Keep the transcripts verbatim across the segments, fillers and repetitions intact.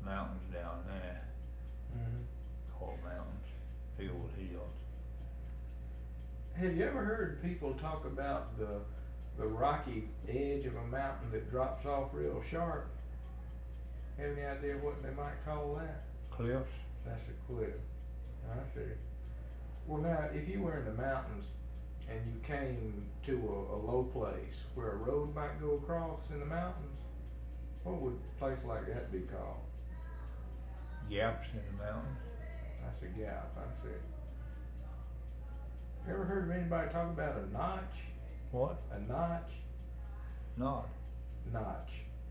mountains down there, Mhm. called mountains, big old hills. Have you ever heard people talk about the the rocky edge of a mountain that drops off real sharp? Have any idea what they might call that? Cliffs? That's a cliff. I see. Well, now, if you were in the mountains and you came to a, a low place where a road might go across in the mountains, what would a place like that be called? Gaps in the mountains? That's a gap, I see. You ever heard of anybody talk about a notch? What? A notch? Not. Notch.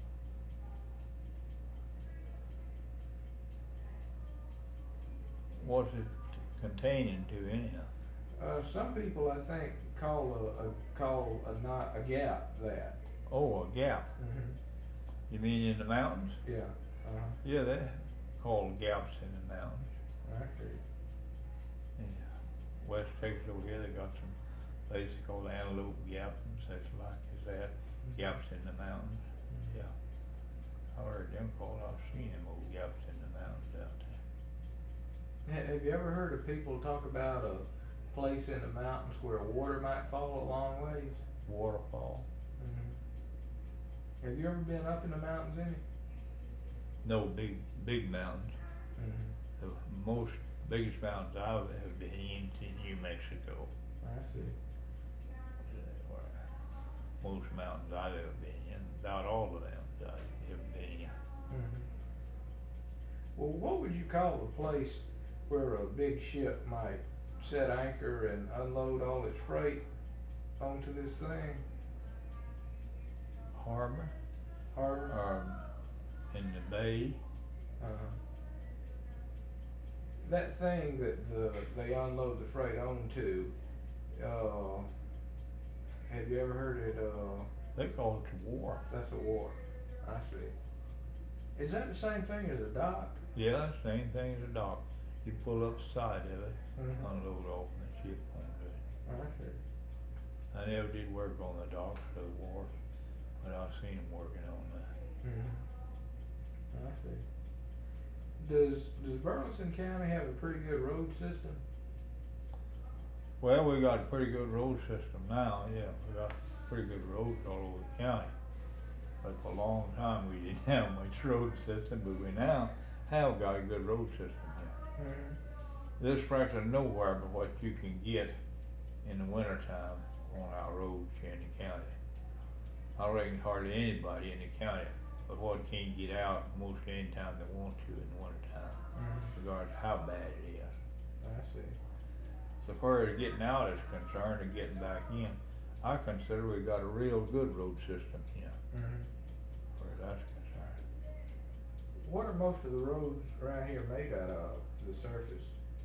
What's it containing to anyhow? Uh, some people, I think, call a, a call a not a gap that. Oh, a gap. Mhm. You mean in the mountains? Yeah. Uh huh. Yeah, they're called gaps in the mountains. I see. Yeah. West Texas over here, they got some places called Antelope Gap and such like as that. Mhm. Gaps in the mountains. Mhm. Yeah. I heard them called, I've seen them old gaps in the mountains out there. Ha- Have you ever heard of people talk about a place in the mountains where water might fall a long ways? Waterfall? Mhm. Have you ever been up in the mountains any? No, big, big mountains. Mhm. The most, biggest mountains I've ever been in is in New Mexico. I see. Where most mountains I've ever been in, about all the mountains I've ever been in. Mhm. Well, what would you call the place where a big ship might set anchor and unload all its freight onto this thing? Harbor, Harbor? or in the bay. Uh-huh. That thing that the, they unload the freight onto, uh, have you ever heard it, uh, They call it the wharf. that's a wharf. I see. Is that the same thing as a dock? Yeah, same thing as a dock. You pull up the side of it, Mhm. unload off and the ship onto it. I see. I never did work on the docks or the wharf, but I've seen them working on that. Mhm. I see. Does, does Burleson County have a pretty good road system? Well, we got a pretty good road system now, yeah, we got pretty good roads all over the county. But for a long time, we didn't have much road system, but we now have got a good road system here. Mhm. There's practically nowhere but what you can get in the winter time on our roads here in the county. I reckon hardly anybody in the county but what can't get out most any time they want to in the winter time, Mhm. regardless of how bad it is. I see. So far as getting out is concerned and getting back in, I consider we got a real good road system here, Mhm. as far as that's concerned. What are most of the roads around here made out of, the surface?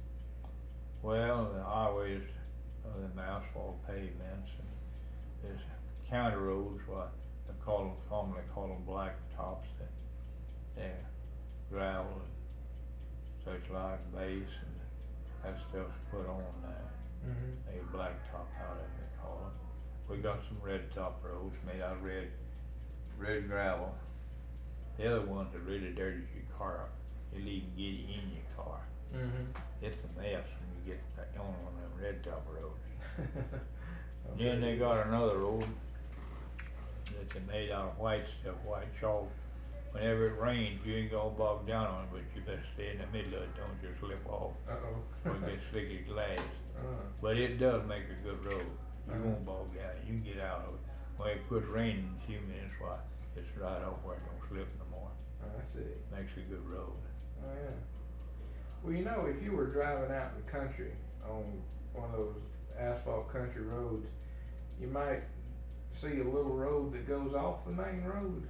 Well, the highways, uh, them asphalt pavements, and there's county roads, what they call them, commonly call them blacktops, that they're gravel and such like base, and that stuff's put on there. Mhm. They blacktop out of it, they call them. We got some red top roads made out of red, red gravel. The other ones that really dirties your car up, it'll even get you in your car. Mhm. It's a mess when you get back on one of them red top roads. Okay. Then they got another road that they made out of white stuff, white chalk. Whenever it rains, you ain't gonna bog down on it, but you better stay in the middle of it, don't just slip off, Uh-oh. or get slick as glass. Uh, But it does make a good road. You Uh-huh. won't bog down, you can get out of it. When it quits raining in a few minutes, why, it's right off where it don't slip no more. I see. Makes a good road. Oh, yeah. Well, you know, if you were driving out in the country on one of those asphalt country roads, you might see a little road that goes off the main road.